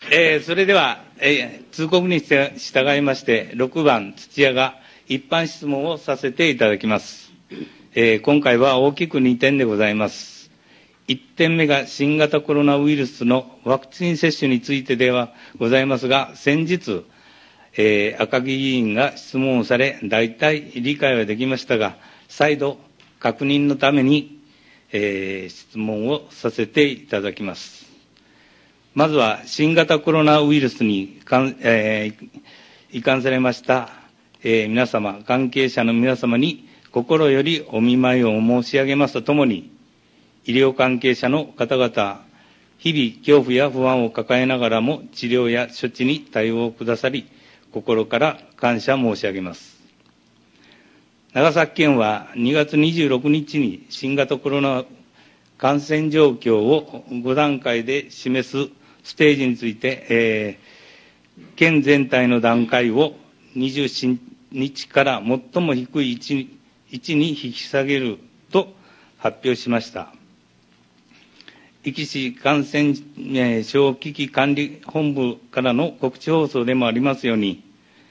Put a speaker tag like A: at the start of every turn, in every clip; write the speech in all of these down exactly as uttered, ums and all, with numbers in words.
A: えー、それでは、えー、通告に従いまして、ろくばん土屋が一般質問をさせていただきます。えー、今回は大きくにてんでございます。いってんめが新型コロナウイルスのワクチン接種についてではございますが、先日、えー、赤木議員が質問をされ、大体理解はできましたが、再度確認のために、えー、質問をさせていただきます。まずは新型コロナウイルスにかん、えー、罹患されました、えー、皆様、関係者の皆様に心よりお見舞いを申し上げますとともに、医療関係者の方々、日々恐怖や不安を抱えながらも治療や処置に対応くださり、心から感謝申し上げます。長崎県はにがつにじゅうろくにちに新型コロナ感染状況をごだんかいで示すステージについて、えー、県全体の段階をにじゅうしちにちから最も低い位置に、位置に引き下げると発表しました。壱岐市感染症危機管理本部からの告知放送でもありますように、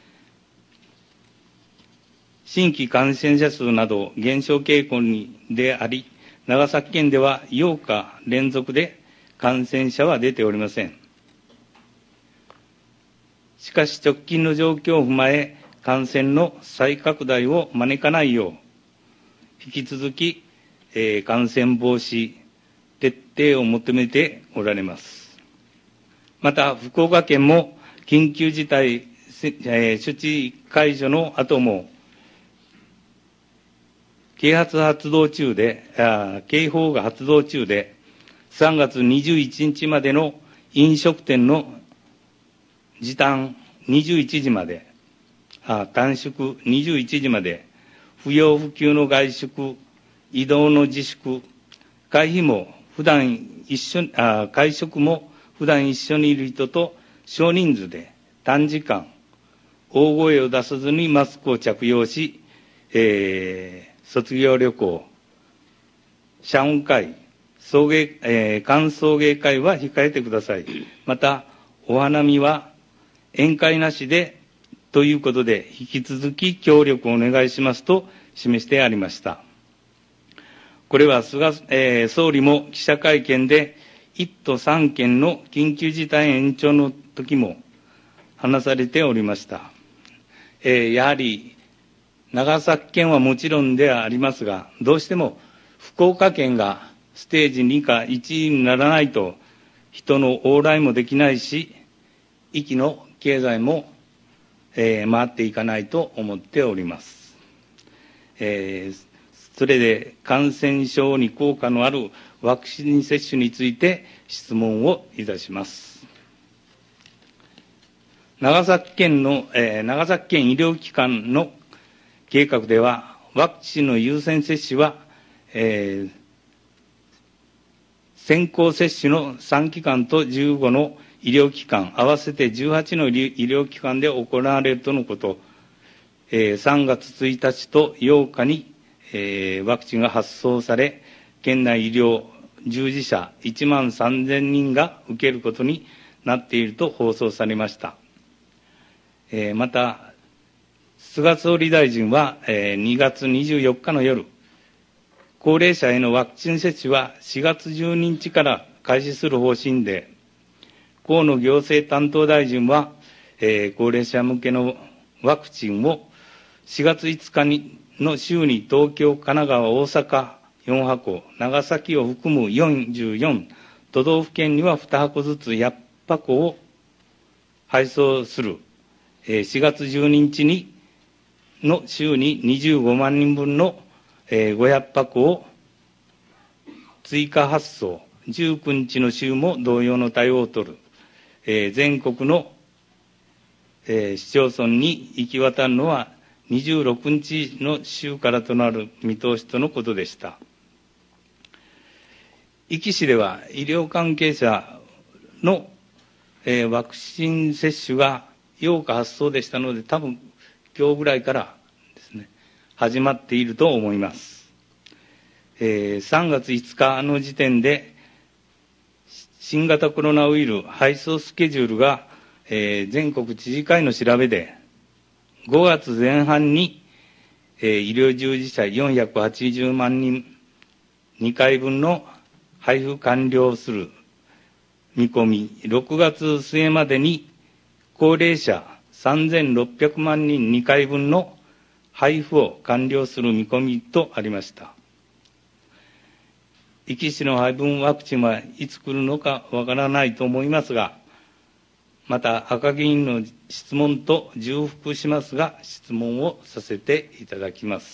A: 新規感染者数など減少傾向にであり、長崎県ではようか連続で感染者は出ておりません。しかし直近の状況を踏まえ、感染の再拡大を招かないよう、引き続き、えー、感染防止徹底を求めておられます。また、福岡県も緊急事態、えー、処置解除の後も、啓発発動中で、あ警報が発動中で、さんがつにじゅういちにちまでの飲食店の時短にじゅういちじまで、あ短縮にじゅういちじまで、不要不急の外出、移動の自粛、会費も普段一緒あ会食も普段一緒にいる人と少人数で短時間、大声を出さずにマスクを着用し、えー、卒業旅行、謝恩会、送迎、えー、歓送迎会は控えてください。また、お花見は宴会なしでということで、引き続き協力をお願いしますと示してありました。これは菅、えー、総理も記者会見で、いっ都さんけんの緊急事態延長の時も話されておりました。えー、やはり、長崎県はもちろんではありますが、どうしても福岡県がステージにかいちにならないと、人の往来もできないし、壱岐の経済も、えー、回っていかないと思っております。えー、それで感染症に効果のあるワクチン接種について質問をいたします。長崎県の、えー、長崎県医療機関の計画では、ワクチンの優先接種は、えー、先行接種のさんきかんとじゅうごの医療機関、合わせてじゅうはちの医療機関で行われるとのこと、えー、さんがつついたちとようかに、えー、ワクチンが発送され、県内医療従事者いちまんさんぜんにんが受けることになっていると放送されました。えー、また、菅総理大臣は、えー、にがつにじゅうよっかの夜、高齢者へのワクチン接種はしがつじゅうににちから開始する方針で、河野行政担当大臣は、えー、高齢者向けのワクチンをしがついつかにの週に東京、神奈川、大阪よんはこ、長崎を含むよんじゅうよん都道府県にはにはこずつひゃっぱこを配送する、えー、しがつじゅうににちにの週ににじゅうごまんにんぶんの、えー、ごひゃっぱこを追加発送、じゅうくにちの週も同様の対応を取る、えー、全国の、えー、市町村に行き渡るのはにじゅうろくにちの週からとなる見通しとのことでした。壱岐市では医療関係者の、えー、ワクチン接種がようか発送でしたので、多分今日ぐらいからですね、始まっていると思います。えー、さんがついつかの時点で新型コロナウイルス配送スケジュールが、えー、全国知事会の調べで、ごがつぜん半に、えー、医療従事者よんひゃくはちじゅうまんにん、にかいぶんの配布完了する見込み、ろくがつ末までに高齢者さんぜんろっぴゃくまんにんにかいぶんの配布を完了する見込みとありました。壱岐市の配分ワクチンはいつ来るのかわからないと思いますが、また赤議員の質問と重複しますが、質問をさせていただきます。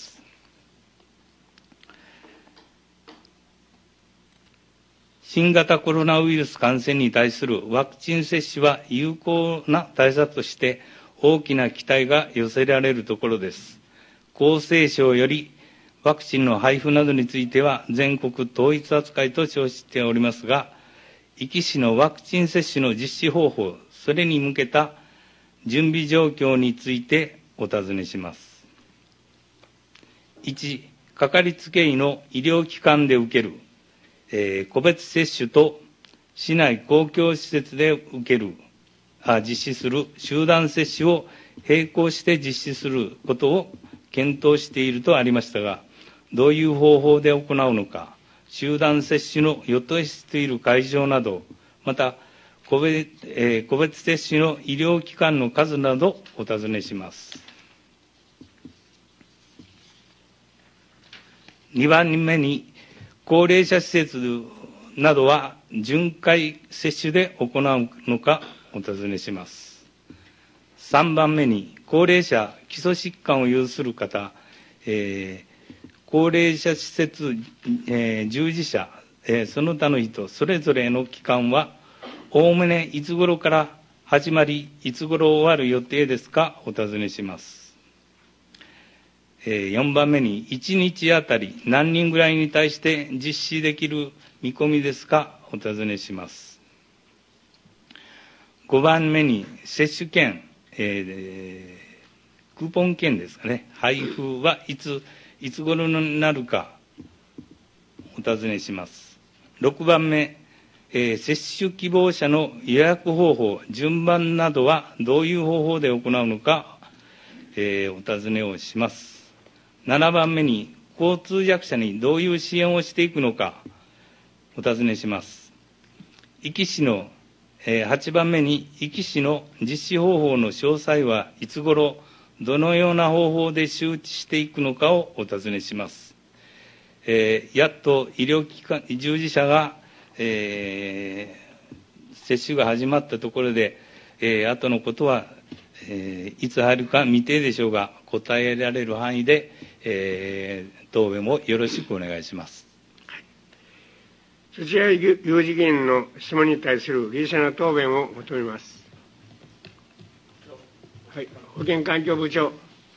A: 新型コロナウイルス感染に対するワクチン接種は有効な対策として大きな期待が寄せられるところです。厚生省よりワクチンの配布などについては全国統一扱いと称しておりますが、壱岐市のワクチン接種の実施方法、それに向けた準備状況についてお尋ねします。いち、かかりつけ医の医療機関で受ける、えー、個別接種と市内公共施設で受ける、あ実施する集団接種を並行して実施することを検討しているとありましたが、どういう方法で行うのか、集団接種の予定している会場など、また個別、えー、個別接種の医療機関の数などお尋ねします。にばんめに、高齢者施設などは巡回接種で行うのかお尋ねします。さんばんめに、高齢者、基礎疾患を有する方、えー高齢者施設、えー、従事者、えー、その他の人、それぞれの期間は、おおむねいつ頃から始まり、いつ頃終わる予定ですか、お尋ねします。えー、よんばんめに、いちにちあたり何人ぐらいに対して実施できる見込みですか、お尋ねします。ごばんめに、接種券、えー、クーポン券ですかね、配布はいつ、いつ頃になるかお尋ねします。ろくばんめ、えー、接種希望者の予約方法、順番などはどういう方法で行うのか、えー、お尋ねをします。ななばんめに、交通弱者にどういう支援をしていくのかお尋ねします。壱岐市の、えー、はちばんめに、壱岐市の実施方法の詳細はいつ頃、どのような方法で周知していくのかをお尋ねします。えー、やっと医療機関、従事者が、えー、接種が始まったところで、えー、後のことは、えー、いつ入るか未定でしょうが、答えられる範囲で、えー、答弁をよろしくお願いします。
B: 土屋雄二議員の質問に対する理事者の答弁を求めます。はい、保健環境部長。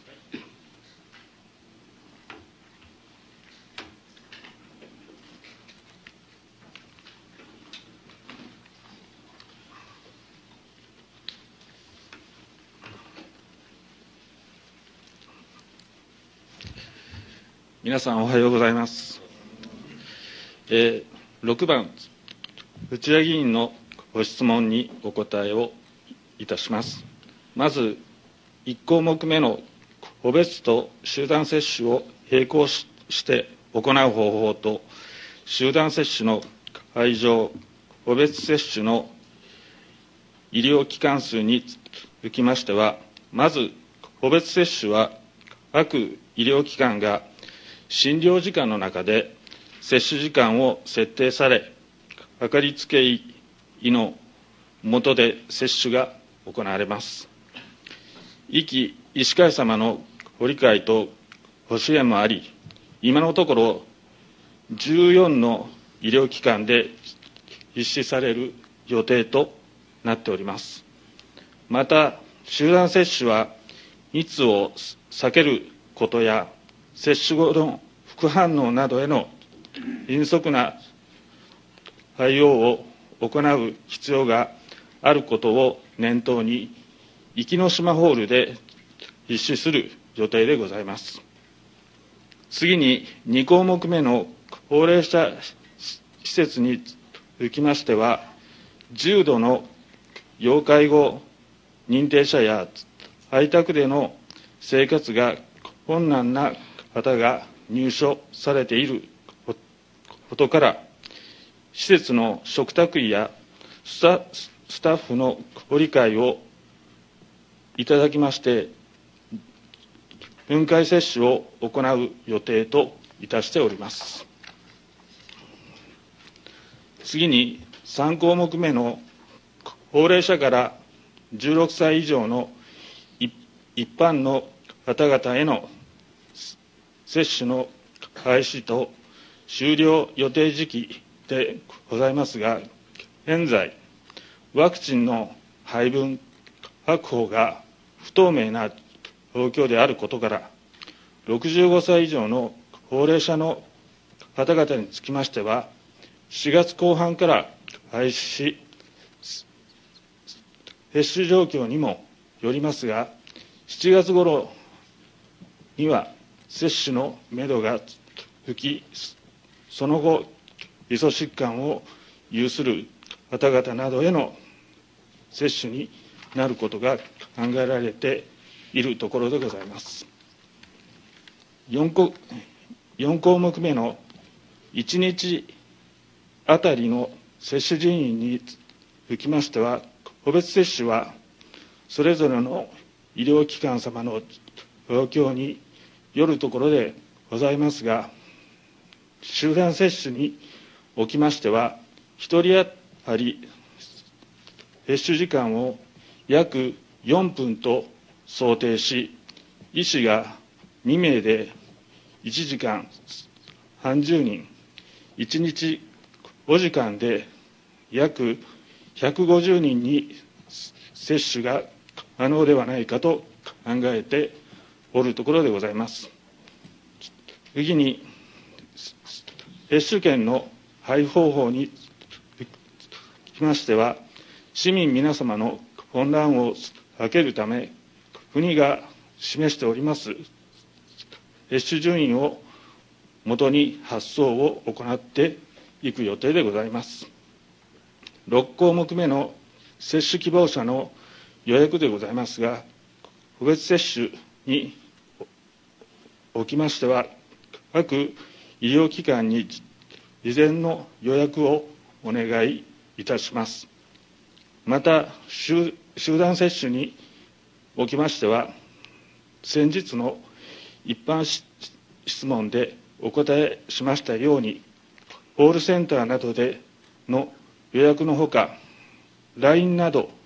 C: 皆さんおはようございます。えー、ろくばん、内谷議員のご質問にお答えをいたします。まず、いち項目目の個別と集団接種を並行して行う方法と、集団接種の会場、個別接種の医療機関数につきましては、まず、個別接種は各医療機関が診療時間の中で接種時間を設定され、かかりつけ医の下で接種が行われます。壱岐医師会様のご理解とご支援もあり、今のところじゅうよんの医療機関で実施される予定となっております。また、集団接種は密を避けることや、接種後の副反応などへの迅速な対応を行う必要があることを念頭に、壱岐の島ホールで実施する予定でございます。次にに項目目の高齢者施設につきましては、 重度の要介護認定者や在宅での生活が困難な方が入所されていることから、施設の嘱託医やスタスタッフのご理解をいただきまして、分解接種を行う予定といたしております。次にさん項目目の高齢者からじゅうろくさい以上の一般の方々への接種の開始と終了予定時期でございますが、現在、ワクチンの配分確保が不透明な状況であることから、ろくじゅうごさい以上の高齢者の方々につきましては、しがつこう半から開始し、接種状況にもよりますが、しちがつ頃には接種のめどがつき、その後、基礎疾患を有する方々などへの接種になることが考えられているところでございます。4, 項4項目目のいちにちあたりの接種人員につきましては、個別接種はそれぞれの医療機関様の状況によるところでございますが、集団接種におきましては、ひとり当たり接種時間を約よんぷんと想定し、医師がにめいでいちじかんさんじゅうにん、いちにちごじかんで約ひゃくごじゅうにんに接種が可能ではないかと考えておるところでございます。次に、接種券の配布方法につきましては、市民皆様の混乱を避けるため、国が示しております接種順位をもとに発送を行っていく予定でございます。ろく項目目の接種希望者の予約でございますが、個別接種におきましては、各医療機関に事前の予約をお願いいたします。また、集団接種におきましては、先日の一般質問でお答えしましたように、コールセンターなどでの予約のほか、ライン など、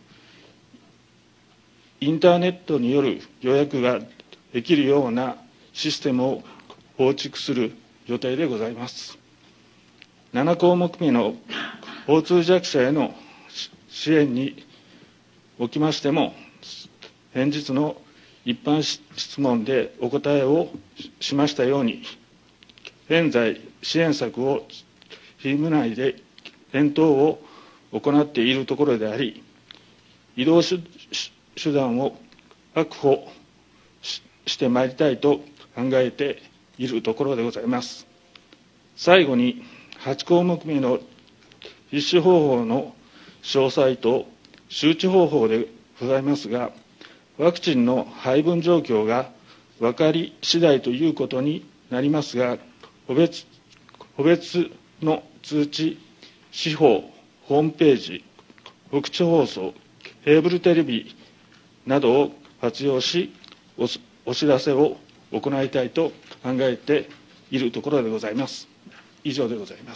C: インターネットによる予約ができるようなシステムを構築する予定でございます。なな項目目の交通弱者への支援におきましても、先日の一般質問でお答えをしましたように、現在、支援策をチーム内で検討を行っているところであり、移動手段を確保してまいりたいと考えているところでございます。最後に、はち項目目の実施方法の詳細と周知方法でございますが、ワクチンの配分状況が分かり次第ということになりますが、個別、個別の通知、司法、ホームページ、告知放送、ケーブルテレビなどを活用し、お、お知らせを行いたいと考えているところでございます。以上でございます。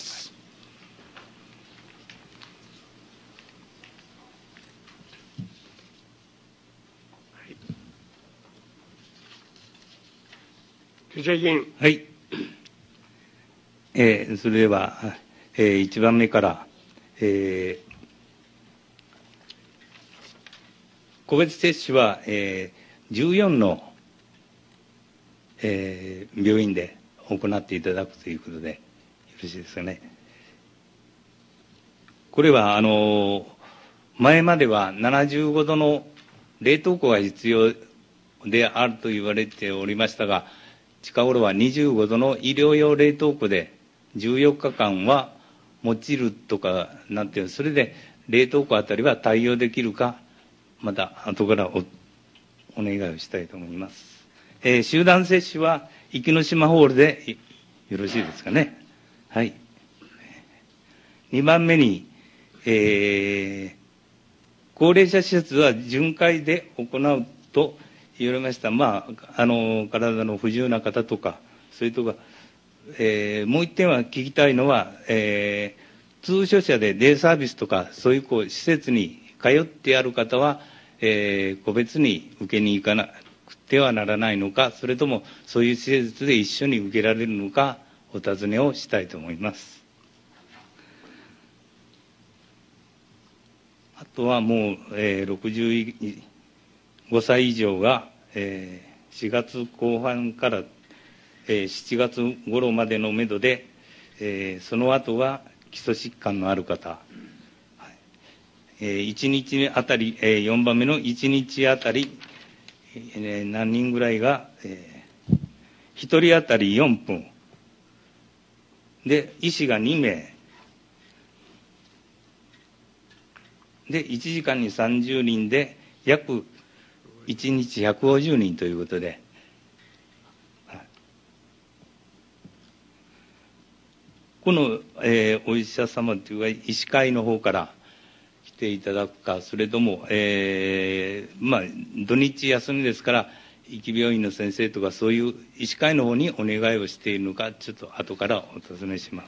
B: 吉田議員。
A: はい。えー、それでは、えー、いちばんめから、えー、個別接種は、えー、じゅうよんの、えー、病院で行っていただくということでよろしいですかね。これはあの前まではななじゅうごどの冷凍庫が必要であると言われておりましたが、近頃はにじゅうごどの医療用冷凍庫でじゅうよっかかんは持ちるとかなんていう、それで冷凍庫あたりは対応できるか、また後から お, お願いをしたいと思います。えー、集団接種は壱岐島ホールでよろしいですかね。はい。にばんめに、えー、高齢者施設は巡回で行うと言われました。まあ、あの、体の不自由な方とか、それとか、えー、もう一点は聞きたいのは、えー、通所者でデイサービスとか、そういうこう施設に通ってある方は、えー、個別に受けに行かなくてはならないのか、それともそういう施設で一緒に受けられるのか、お尋ねをしたいと思います。あとはもう、えー、ろくじゅうごさい以上が、えー、しがつこう半から、えー、しちがつ頃までのめどで、えー、その後は基礎疾患のある方、えー、いちにちあたり、えー、よんばんめのいちにちあたり、えー、何人ぐらいが、えー、ひとり当たりよんぷんで、医師がにめいで、いちじかんにさんじゅうにんで約いちにちひゃくごじゅうにんということで、この、えー、お医者様というか医師会の方から来ていただくか、それとも、えー、まあ土日休みですから壱岐病院の先生とかそういう医師会の方にお願いをしているのか、ちょっと後からお尋ねします。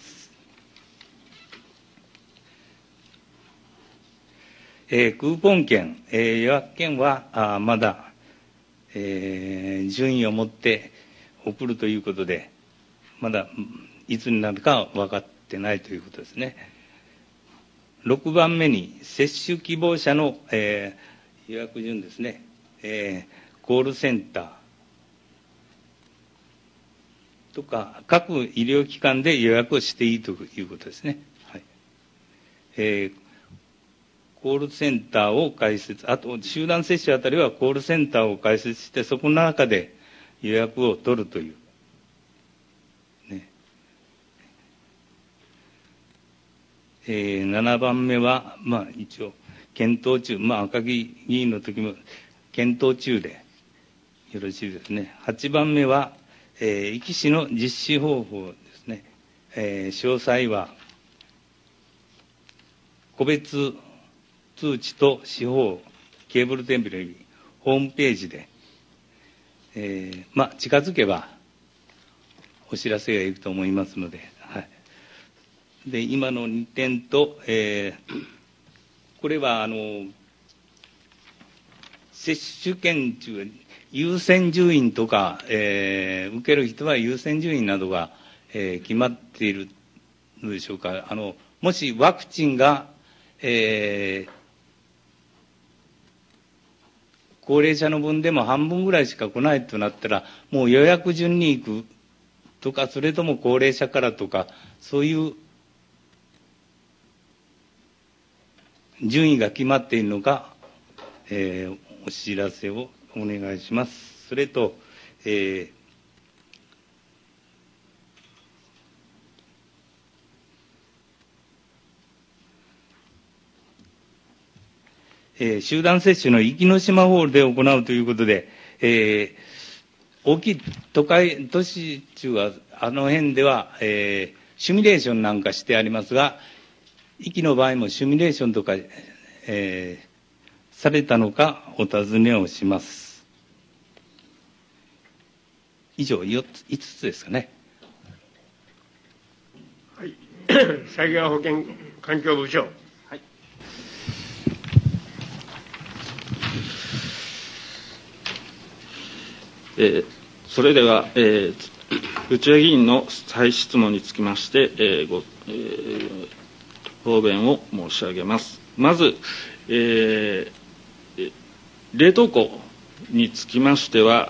A: えー、クーポン券、えー、予約券はあまだ、えー、順位を持って送るということで、まだいつになるかは分かってないということですね。ろくばんめに接種希望者の、えー、予約順ですね、えー、コールセンターとか各医療機関で予約をしていいということですね。はい。えーコールセンターを開設、あと集団接種あたりはコールセンターを開設して、そこの中で予約を取るという、ねえー、ななばんめは、まあ、一応検討中、まあ、赤木議員の時も検討中でよろしいですね。はちばんめは、えー、壱岐市の実施方法ですね。えー、詳細は個別通知と司法ケーブルテレビホームページで、えー、まあ近づけばお知らせがいくと思いますので、はい、で今のにてんと、えー、これはあの接種券中優先順位とか、えー、受ける人は優先順位などが、えー、決まっているのでしょうか。あのもしワクチンが、えー高齢者の分でも半分ぐらいしか来ないとなったら、もう予約順に行くとか、それとも高齢者からとか、そういう順位が決まっているのか、えー、お知らせをお願いします。それと、えーえー、集団接種の壱岐島ホールで行うということで、えー、大きい都会、都市中は、あの辺では、えー、シミュレーションなんかしてありますが、壱岐の場合もシミュレーションとか、えー、されたのかお尋ねをします。以上、よっつ、いつつですかね。
B: はい。斉川保健環境部長。
C: えー、それでは、えー、内谷議員の再質問につきまして、えーごえー、答弁を申し上げます。まず、えー、冷凍庫につきましては、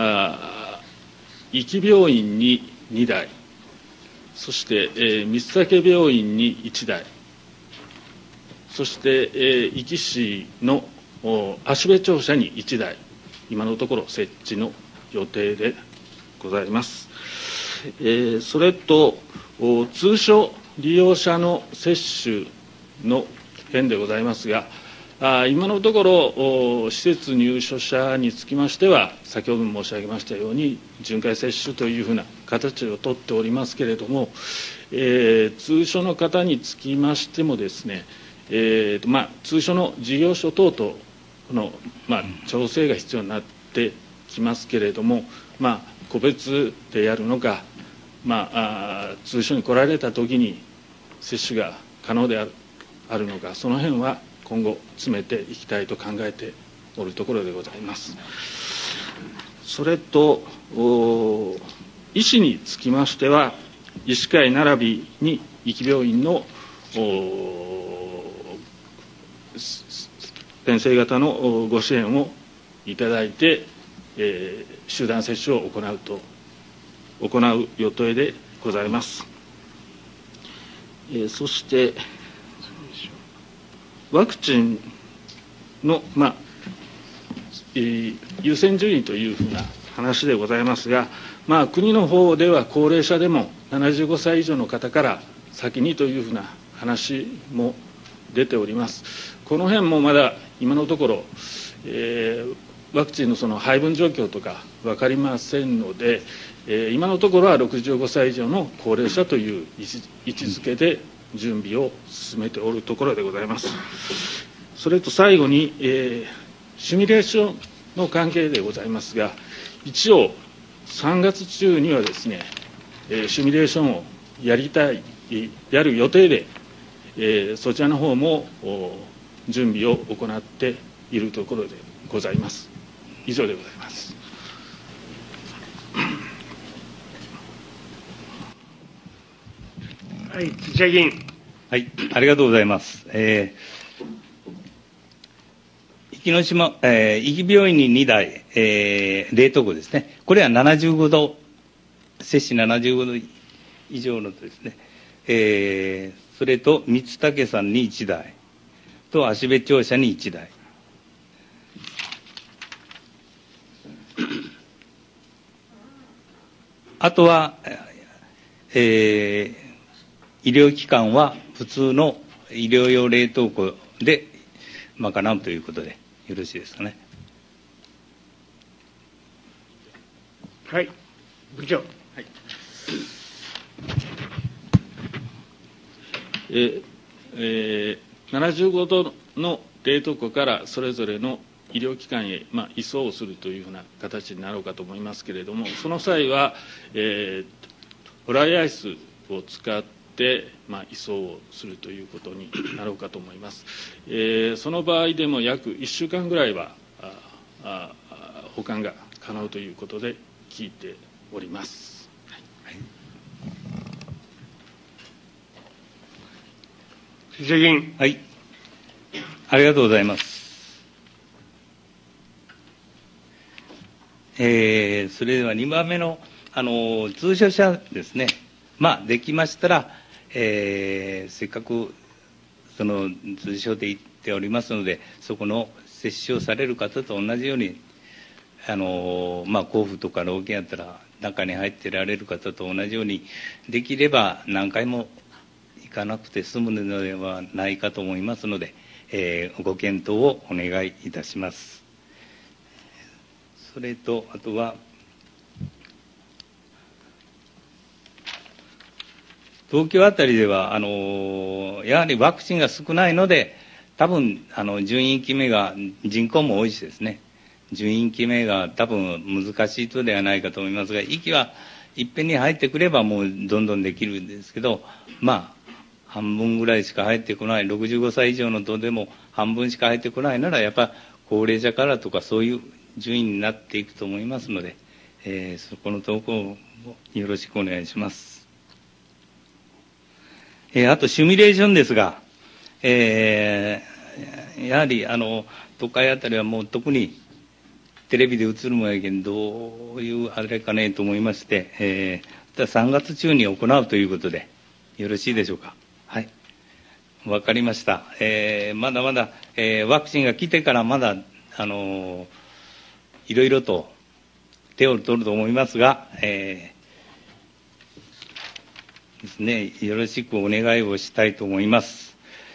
C: 壱岐病院ににだい、そして、えー、三崎病院にいちだい、そして、えー、壱岐市の芦部庁舎にいちだい、今のところ設置の予定でございます。えー、それと通所利用者の接種の件でございますが、あ今のところ、施設入所者につきましては、先ほども申し上げましたように、巡回接種というふうな形をとっておりますけれども、えー、通所の方につきましてもですね、えーまあ、通所の事業所等との、まあ、調整が必要になってきますけれども、まあ、個別でやるのか、まあ、あ通所に来られたときに接種が可能である、あるのか、その辺は今後詰めていきたいと考えておるところでございます。それと医師につきましては、医師会並びに壱岐病院の先生方のご支援をいただいて、えー、集団接種を行うと行う予定でございます。えー、そしてワクチンの、まあえー、優先順位というふうな話でございますが、まあ、国の方では高齢者でもななじゅうごさい以上の方から先にというふうな話も出ております。この辺もまだ今のところ、えー、ワクチンのその配分状況とか分かりませんので、えー、今のところはろくじゅうごさい以上の高齢者という位置づけで準備を進めておるところでございます。それと最後に、えー、シミュレーションの関係でございますが、一応さんがつ中にはですね、えー、シミュレーションをやりたい、やる予定で、えー、そちらの方も準備を行っているところでございます。以上でございます。
B: はい、土屋議員。
A: はい、ありがとうございます。えー、壱岐の島、えー、壱岐病院ににだい、えー、冷凍庫ですね。これはななじゅうごど、摂氏ななじゅうごど以上のですね、えー、それと三竹さんにいちだいと芦別庁舎にいちだい。あとは、えー、医療機関は普通の医療用冷凍庫で賄うということでよろしいですかね。
B: はい、部長。はい、
C: ええー、ななじゅうごどの冷凍庫からそれぞれの医療機関へ、まあ、移送をするというふうな形になろうかと思いますけれども、その際は、えー、ドライアイスを使ってでまあ、移送をするということになろうかと思います。えー、その場合でも約いっしゅうかんぐらいはああ保管が可能ということで聞いております。はい、
B: 土屋議員。
A: はい、ありがとうございます。えー、それではにばんめの、あの通所者ですね。まあ、できましたら、えー、せっかくその通所で行っておりますので、そこの接種をされる方と同じように、あのまあ、甲府とか老健やったら中に入ってられる方と同じように、できれば何回も行かなくて済むのではないかと思いますので、えー、ご検討をお願いいたします。それとあとは東京あたりではあのやはりワクチンが少ないので、多分あの順位決めが人口も多いしですね、順位決めが多分難しいとではないかと思いますが、息はいっぺんに入ってくればもうどんどんできるんですけど、まあ半分ぐらいしか入ってこない、ろくじゅうごさい以上のとでも半分しか入ってこないなら、やっぱ高齢者からとかそういう順位になっていくと思いますので、えー、そこの投稿をよろしくお願いします。えー、あとシミュレーションですが、えー、やはりあの都会あたりはもう特にテレビで映るもんやけん、どういうあれかねと思いまして、えー、さんがつ中に行うということでよろしいでしょうか。はい、わかりました。えー、まだまだ、えー、ワクチンが来てからまだあのいろいろと手を取ると思いますが、えーですね、よろしくお願いをしたいと思います。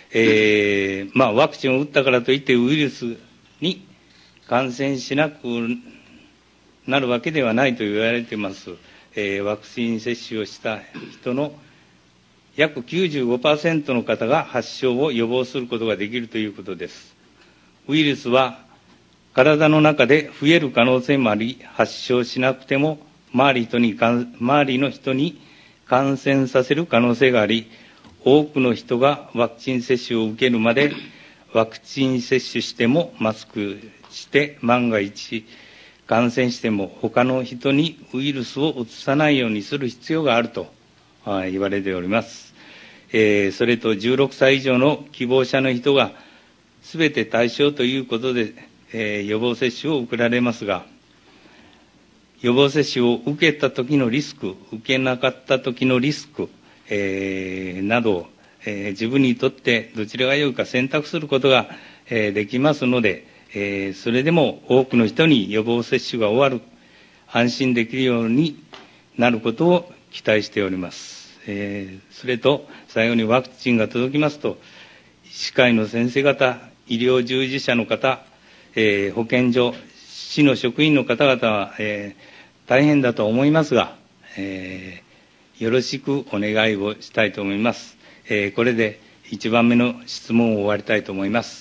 A: えーまあ、ワクチンを打ったからといってウイルスに感染しなくなるわけではないと言われています、えー、ワクチン接種をした人の約 きゅうじゅうごパーセント の方が発症を予防することができるということです。ウイルスは体の中で増える可能性もあり、発症しなくても周り人に周りの人に感染させる可能性があり、多くの人がワクチン接種を受けるまでワクチン接種してもマスクして万が一感染しても他の人にウイルスをうつさないようにする必要があると言われております。えー、それとじゅうろくさい以上の希望者の人がすべて対象ということで、えー、予防接種を受けられますが、予防接種を受けた時のリスク、受けなかった時のリスク、えー、など、えー、自分にとってどちらが良いか選択することが、えー、できますので、えー、それでも多くの人に予防接種が終わる、安心できるようになることを期待しております。えー、それと最後にワクチンが届きますと、医師会の先生方、医療従事者の方、えー、保健所、市の職員の方々は、えー、大変だと思いますが、えー、よろしくお願いをしたいと思います。えー、これでいちばんめの質問を終わりたいと思います。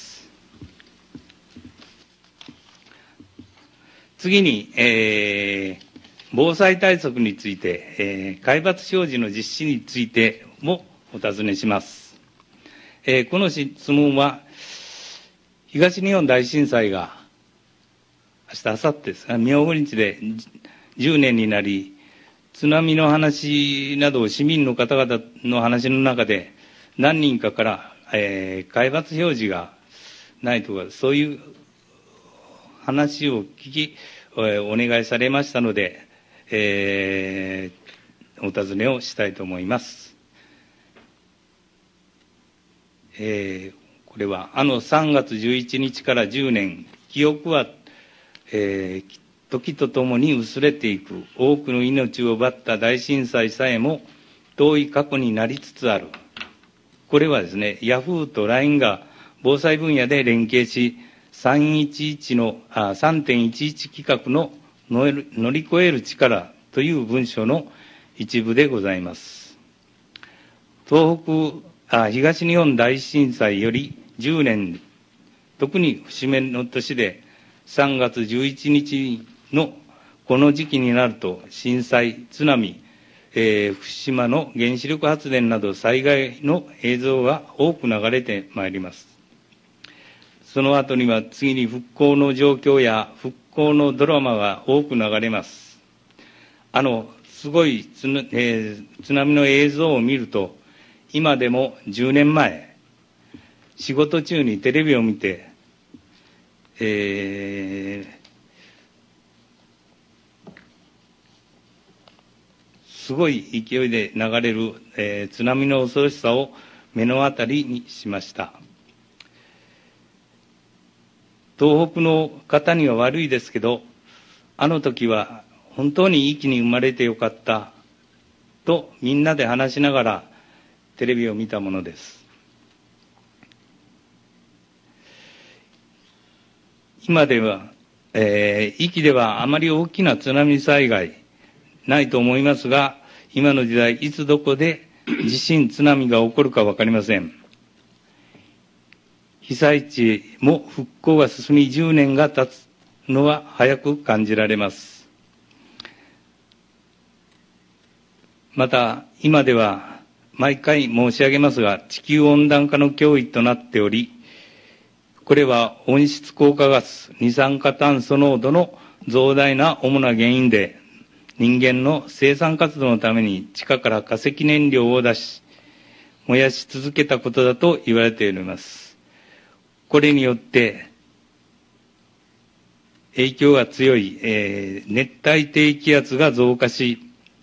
A: 次に、えー、防災対策について、えー、海抜表示の実施についてもお尋ねします。えー、この質問は、東日本大震災が明日、明後日ですが、明後日でじゅうねんになり、津波の話などを市民の方々の話の中で、何人かから、えー、海抜表示がないとか、そういう話を聞き、お願いされましたので、えー、お尋ねをしたいと思います。えー、これはあのさんがつじゅういちにちからじゅうねん、記憶は、えー、時とともに薄れていく、多くの命を奪った大震災さえも遠い過去になりつつある。これはですね、ヤフーと ライン が防災分野で連携し、さんいちいちのあ さんてんいちいち 規格の乗り越える力という文書の一部でございます。東北あ東日本大震災よりじゅうねん、特に節目の年でさんがつじゅういちにちのこの時期になると震災、津波、えー、福島の原子力発電など災害の映像が多く流れてまいります。その後には次に復興の状況や復興のドラマが多く流れます。あのすごい 津,、えー、津波の映像を見ると、今でもじゅうねんまえ、仕事中にテレビを見て、えー、すごい勢いで流れる、えー、津波の恐ろしさを目の当たりにしました。東北の方には悪いですけど、あの時は本当にいい気に生まれてよかったとみんなで話しながらテレビを見たものです。今では、えー、壱岐ではあまり大きな津波災害ないと思いますが、今の時代いつどこで地震、津波が起こるか分かりません。被災地も復興が進み、じゅうねんが経つのは早く感じられます。また、今では毎回申し上げますが、地球温暖化の脅威となっており、これは温室効果ガス、二酸化炭素濃度の増大な主な原因で、人間の生産活動のために地下から化石燃料を出し、燃やし続けたことだと言われております。これによって影響が強い、えー、熱帯低気圧が増加し、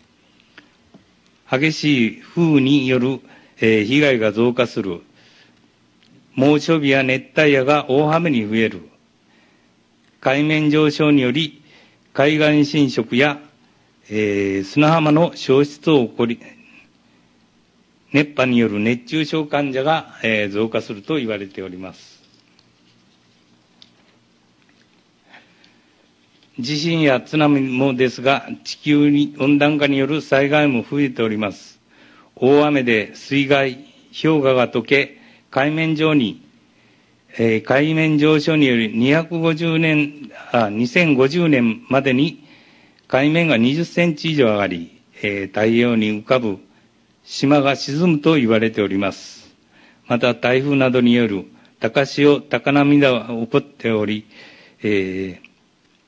A: 激しい風雨による、えー、被害が増加する、猛暑日や熱帯夜が大幅に増える、海面上昇により海岸浸食や、えー、砂浜の消失を起こり、 熱波による熱中症患者が、えー、増加すると言われております。地震や津波もですが、地球温暖化による災害も増えております。大雨で水害、氷河が溶け、海面上に、えー、海面上昇によりにひゃくごじゅうねん、あ、にせんごじゅうねんまでに海面がにじゅっセンチ以上上がり、えー、太平洋に浮かぶ島が沈むと言われております。また台風などによる高潮、高波が起こっており、えー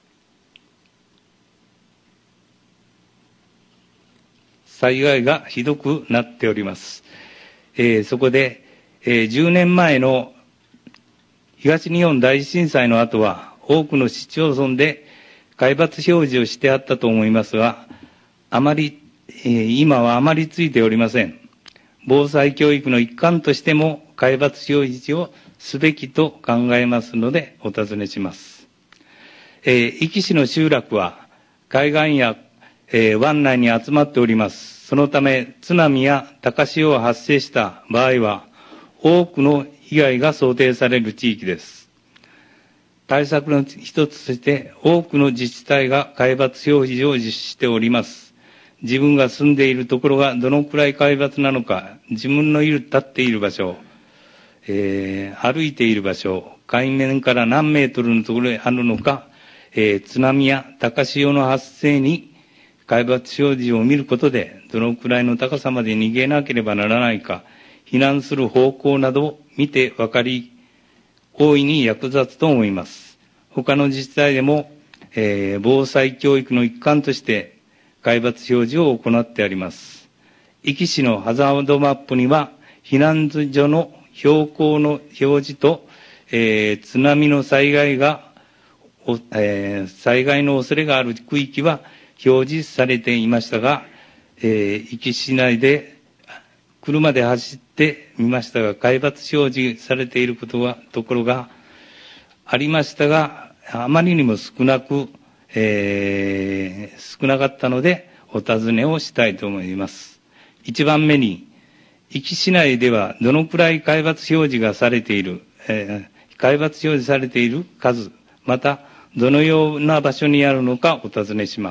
A: 災害がひどくなっております。えー、そこで、えー、じゅうねんまえの東日本大震災の後は、多くの市町村で海抜表示をしてあったと思いますが、あまり、えー、今はあまりついておりません。防災教育の一環としても、海抜表示をすべきと考えますので、お尋ねします。えー、壱岐市の集落は、海岸やえー、湾内に集まっております。そのため、津波や高潮が発生した場合は、多くの被害が想定される地域です。対策の一つとして、多くの自治体が海抜表示を実施しております。自分が住んでいるところがどのくらい海抜なのか、自分のいる立っている場所、えー、歩いている場所、海面から何メートルのところにあるのか、えー、津波や高潮の発生に海抜表示を見ることで、どのくらいの高さまで逃げなければならないか、避難する方向などを見て分かり、大いに役立つと思います。他の自治体でも、えー、防災教育の一環として、海抜表示を行ってあります。壱岐市のハザードマップには、避難所の標高の表示と、えー、津波の災害が、えー、災害の恐れがある区域は、表示されていましたが、えー、壱岐市内で車で走ってみましたが、海抜表示されていることは、ところがありましたが、あまりにも少なく、えー、少なかったので、お尋ねをしたいと思います。一番目に、壱岐市内ではどのくらい海抜表示がされている、えー、海抜表示されている数、また、どのような場所にあるのかお尋ねします。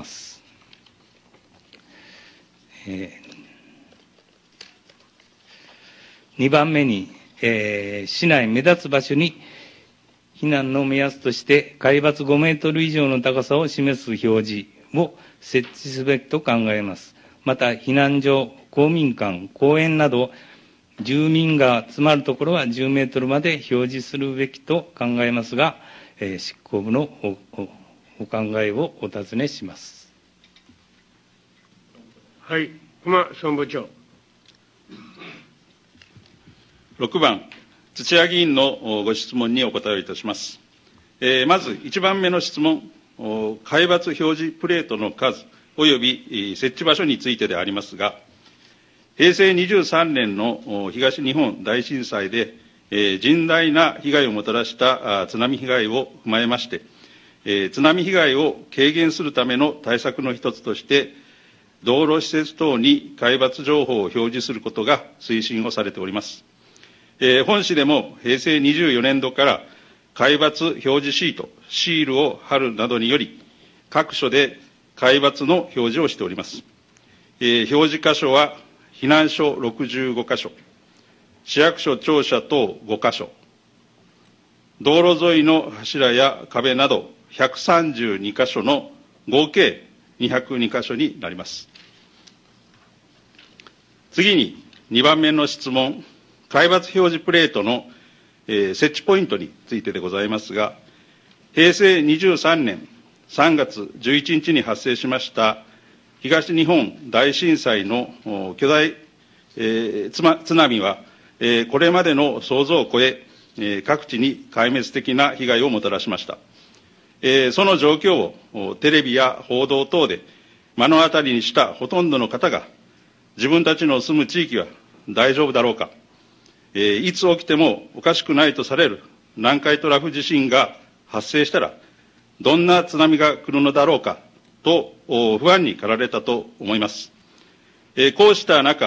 A: えー、にばんめに、えー、市内目立つ場所に避難の目安として海抜ごメートル以上の高さを示す表示を設置すべきと考えます。また避難所、公民館、公園など住民が集まるところはじゅうメートルまで表示するべきと考えますが、えー、執行部の お, お, お考えをお尋ねします。
B: はい、熊総務部長。
D: ろくばん、土屋議員のご質問にお答えをいたします。えー、まずいちばんめの質問、海抜表示プレートの数及び設置場所についてでありますが、へいせいにじゅうさんねんの東日本大震災で、えー、甚大な被害をもたらした津波被害を踏まえまして、えー、津波被害を軽減するための対策の一つとして、道路施設等に海抜情報を表示することが推進をされております。えー、本市でもへいせいにじゅうよねんどから海抜表示シート、シールを貼るなどにより、各所で海抜の表示をしております。えー、表示箇所は避難所ろくじゅうごかしょ、市役所庁舎等ごかしょ、道路沿いの柱や壁などひゃくさんじゅうにかしょの合計にひゃくにかしょになります。次ににばんめの質問、海抜表示プレートの、えー、設置ポイントについてでございますが、へいせいにじゅうさんねんさんがつじゅういちにちに発生しました東日本大震災の巨大、えー、つま、津波は、えー、これまでの想像を超え、えー、各地に壊滅的な被害をもたらしました。えー、その状況をテレビや報道等で目の当たりにしたほとんどの方が、自分たちの住む地域は大丈夫だろうか、えー、いつ起きてもおかしくないとされる南海トラフ地震が発生したら、どんな津波が来るのだろうかと不安に駆られたと思います。えー、こうした中、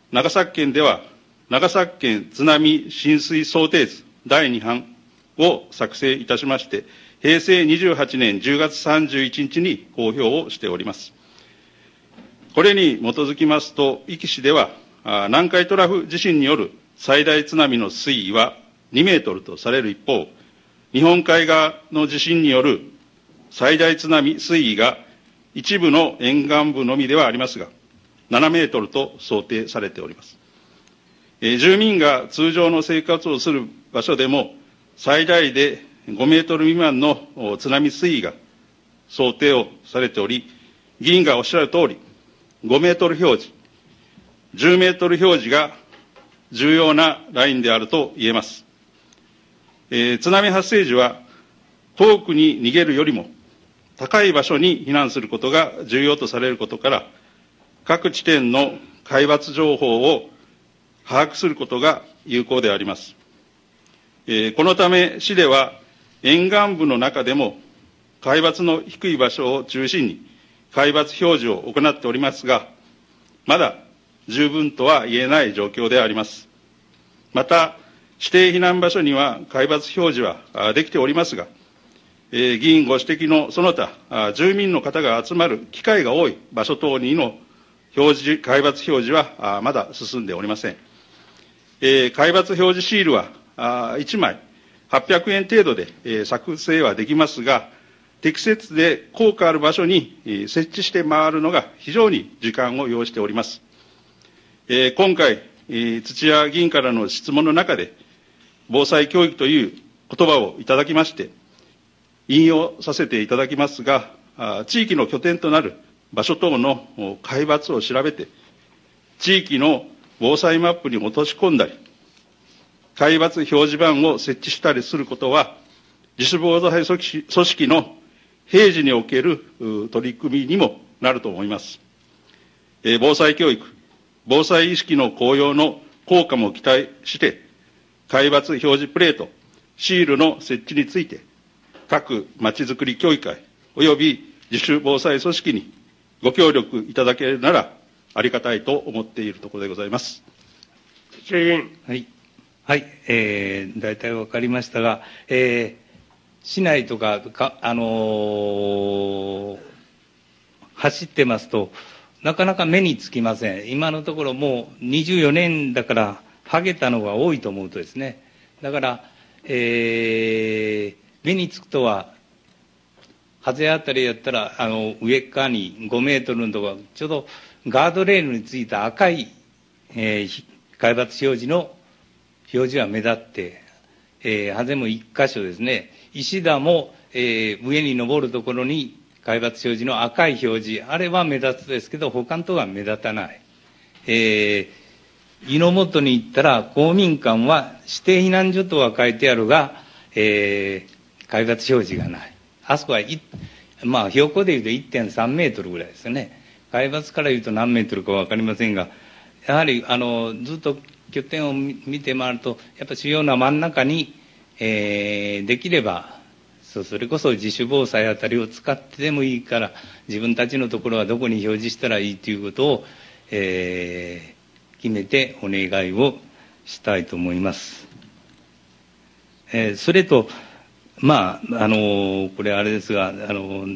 D: 長崎県では、長崎県津波浸水想定図だいに版を作成いたしまして、へいせいにじゅうはちねんじゅうがつさんじゅういちにちに公表をしております。これに基づきますと、壱岐市では、南海トラフ地震による最大津波の水位はにメートルとされる一方、日本海側の地震による最大津波水位が一部の沿岸部のみではありますが、ななメートルと想定されております。えー、住民が通常の生活をする場所でも、最大でごメートル未満の津波水位が想定をされており、議員がおっしゃるとおり、ごメートル表示、じゅうメートル表示が重要なラインであると言えます。えー、津波発生時は、遠くに逃げるよりも、高い場所に避難することが重要とされることから、各地点の海抜情報を把握することが有効であります。えー、このため、市では沿岸部の中でも海抜の低い場所を中心に海抜表示を行っておりますが、まだ十分とは言えない状況であります。また、指定避難場所には海抜表示はできておりますが、えー、議員ご指摘のその他、住民の方が集まる機会が多い場所等にの表示、海抜表示はまだ進んでおりません。えー、海抜表示シールはいちまいはっぴゃくえん程度で、えー、作成はできますが、適切で効果ある場所に、えー、設置して回るのが非常に時間を要しております。えー、今回、えー、土屋議員からの質問の中で、防災教育という言葉をいただきまして、引用させていただきますが、地域の拠点となる場所等の海抜を調べて、地域の防災マップに落とし込んだり、海抜表示板を設置したりすることは、自主防災組織の平時における取り組みにもなると思います。防災教育、防災意識の高揚の効果も期待して、海抜表示プレート、シールの設置について、各まちづくり協議会及び自主防災組織にご協力いただけるならありがたいと思っているところでございます。
B: 衆議院。
A: はい、はい、えー、大体分かりましたが、えー、市内とか、かあのー、走ってますと、なかなか目につきません。今のところもうにじゅうよねんだから、はげたのが多いと思うとですね、だから、えー、目につくとは、ハゼあたりやったら、あの上側にごメートルのところ、ちょうどガードレールについた赤い、えー、海抜表示の表示は目立って、えー、ハゼも一箇所ですね、石田も、えー、上に登るところに海抜表示の赤い表示、あれは目立つですけど、他のところは目立たない。えー、湯の本に行ったら、公民館は指定避難所とは書いてあるが、えー海抜表示がない。あそこは、まあ、標高でいうと いってんさんメートルぐらいですね。海抜からいうと何メートルか分かりませんが、やはりあのずっと拠点を見て回ると、やっぱり主要な真ん中に、えー、できればそ、それこそ自主防災あたりを使ってでもいいから、自分たちのところはどこに表示したらいいということを、えー、決めてお願いをしたいと思います。えー、それと、まあ、あの、これあれですが、あの、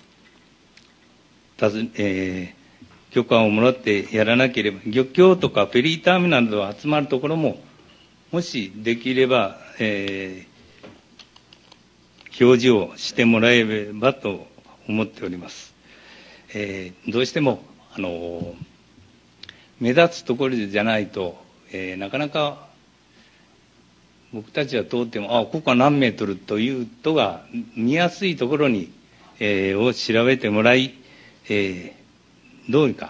A: たず、えー、許可をもらってやらなければ、漁協とかフェリーターミナルなど集まるところも、もしできれば、えー、表示をしてもらえればと思っております。えー、どうしても、あの、目立つところじゃないと、えー、なかなか、僕たちは通っても、あ、ここは何メートルというとが見やすいところに、えー、を調べてもらい、えー、どうにか、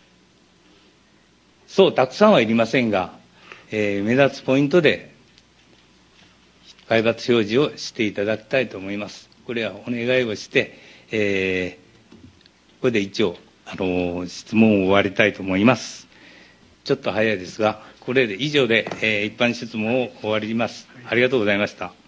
A: そうたくさんはいりませんが、えー、目立つポイントで海抜表示をしていただきたいと思います。これはお願いをして、えー、これで一応、あのー、質問を終わりたいと思います。ちょっと早いですが、これで以上で、えー、一般質問を終わります。ありがとうございました。